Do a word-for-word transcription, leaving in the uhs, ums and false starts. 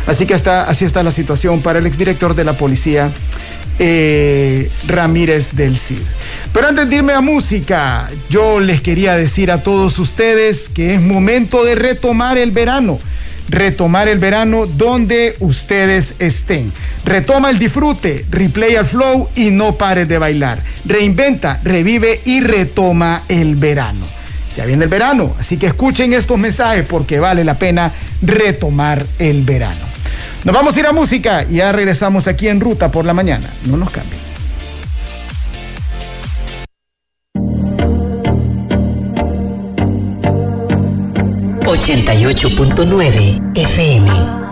Así que está, así está la situación para el exdirector de la policía, eh, Ramírez del Cid. Pero antes de irme a música, yo les quería decir a todos ustedes que es momento de retomar el verano. Retomar el verano donde ustedes estén. Retoma el disfrute, replay al flow y no pares de bailar. Reinventa, revive y retoma el verano. Ya viene el verano, así que escuchen estos mensajes porque vale la pena retomar el verano. Nos vamos a ir a música y ya regresamos aquí en Ruta por la Mañana. No nos cambien. ochenta y ocho punto nueve F M.